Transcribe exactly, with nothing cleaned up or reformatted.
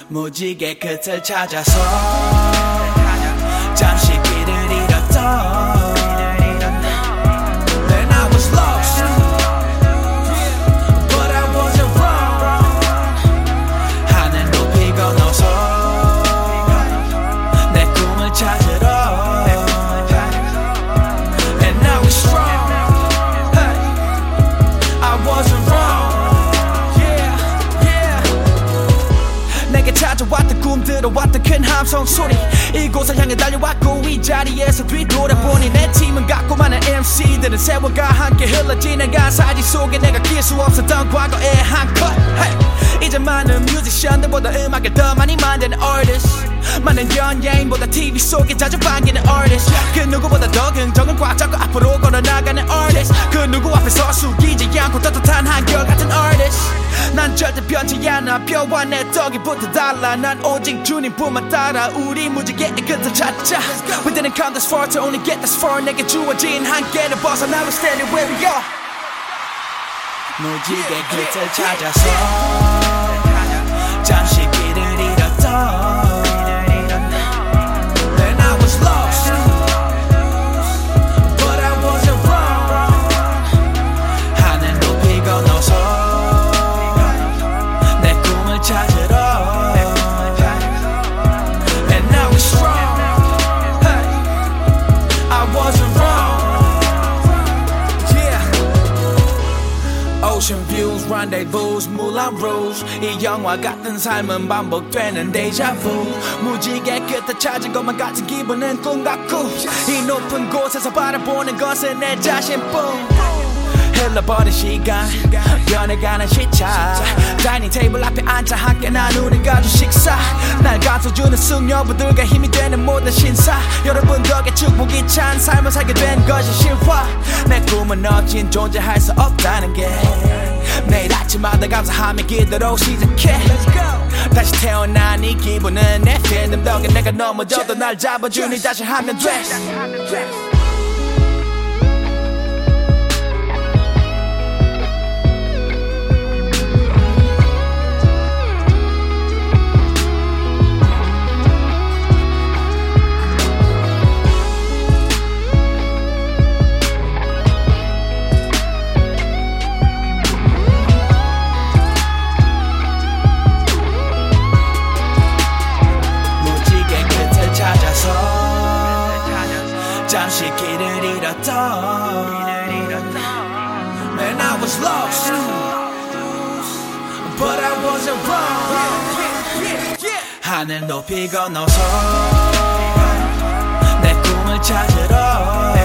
무지개 끝을 찾아서 잠시 길을 잃었던 Then I was lost But I wasn't wrong 하늘 높이 건너서 내 꿈을 찾으러 And now we're strong hey. I wasn't wrong 내게 찾아왔던 꿈들어왔던 큰 함성 소리 이곳을 향해 달려왔고 이 자리에서 뒤돌아보니 내 팀은 갖고 많은 엠씨들은 세월과 함께 흘러 지나간 사진 속에 내가 낄 수 없었던 과거의 한컷 hey. 이제 많은 뮤지션들보다 음악을 더 많이 만드는 artist 많은 연예인보다 티비 속에 자주 반기는 artist 그 누구보다 더 긍정을 꽉 잡고 앞으로 걸어나가는 artist 그 누구 앞에서 숙이지 않고 떳떳한 한결같은 artist 난 절대 변치 않아 뼈와 내 떡이 붙어 달라 난 오직 주님뿐만 따라 우리 무지개의 끝을 찾자 We didn't come this far to only get this far 내게 주어진 한계를 벗어나 We're standing where we are 무지개 끝을 찾아서 잠시 길을 잃었던 Then I was lost But I wasn't wrong 하늘 높이 건너서 내 꿈을 찾으러 And now we're strong hey. I wasn't wrong Yeah Ocean views, rendezvous, Moulin Rouge 이 영화 같은 삶은 반복되는 데ja vu 무지개 끝에 찾은 것만 같은 기분은 꿈 같고 이 높은 곳에서 바라보는 것은 내 자신뿐 흘러버린 시간 변해가는 시차 다이닝 테이블 앞에 앉아 함께 나누는 가족 식사 날 감싸주는 숙녀부들과 힘이 되는 모든 신사 여러분 덕에 축복이 찬 삶을 살게 된 것이 신화 내 꿈은 어찌 존재할 수 없다는 게 매일 아침마다 감사하며 기도로 시작해 다시 태어난 이 기분은 내 팬덤 덕에 내가 넘어져도 날 잡아주니 다시 하면 돼 잠시 길을 잃었던 Man I was lost But I wasn't wrong 하늘 높이 건너서 내 꿈을 찾으러